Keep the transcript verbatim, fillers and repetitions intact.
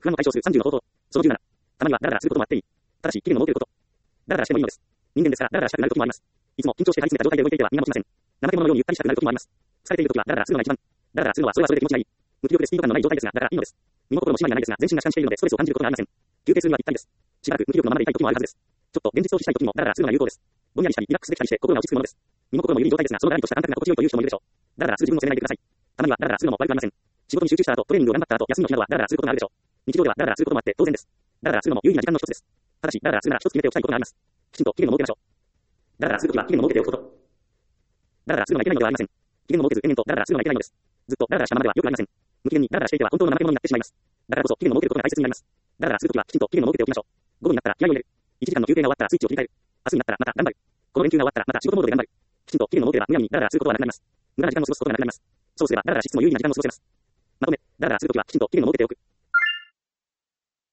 不安の解消数さんじゅうの方法。そのじゅうなな。たまにはダラダラすることもあっていい。ただし、期限を設けること。ダラダラしてもいいのです。人間ですからダラダラしたくなる時もあります。いつも緊張して張り詰めた状態で動いていてはみんなもしません。怠け者のようにゆったりしたくなる時もあります。疲れている時はダラダラするのが一番。ダラダラするのはそれはそれで気持ちがいい。無気力でスピード感のない状態ですが、だからいいのです。身も心も締まりはないですが、全身が弛緩しているのでストレスを感じることがありません。休憩するにはぴったりです。しばらく無気力のままでいたい時もあるはずです。ちょっと現実逃避したい時にもダラダラするのが有効です。ぼんやりしたりリラックスできたりして心が落ち着くものです。身も心も緩い状態ですが、そのラリとした感覚が心地よいという人もいるでしょう。ダラダラする自分を責めないでください。たまにはダラダラするのも悪くありません。仕事に集中した後、トレーニングを頑張った後、休みの日などはダラダラすることがあるでしょう。日常ではダラダラすることもあって当然です。ダラダラするのも有意義な時間の一つです。ただし、ダラダラするなら一つ決めておきたいことがあります。きちんと期限を設けましょう。ダラダラするときは期限を設けておくこと。ダラダラするのがいけないのではありません。期限を設けず延々とダラダラするのがいけないのです。ずっとダラダラしたままでは良くありません。無期限にダラダラしていては本当の怠け者になってしまいます。だからこそ期限を設けることが大切になります。ダラダラするときはきちんと期限を設けておきましょう。午後になったら気合を入れる。いちじかんの休憩が終わったらスイッチを切り替える。明日になったらまた頑張る。この連休が終わったらまた仕事モードで頑張る。きちんと期限を設ければむやみにダラダラすることはなくなります。無駄な時間を過ごすことがなくなります。そうすればダラダラしつつも有意義な時間を過ごせます。まとめ、ダラダラするときはきちんと期限を設けておく。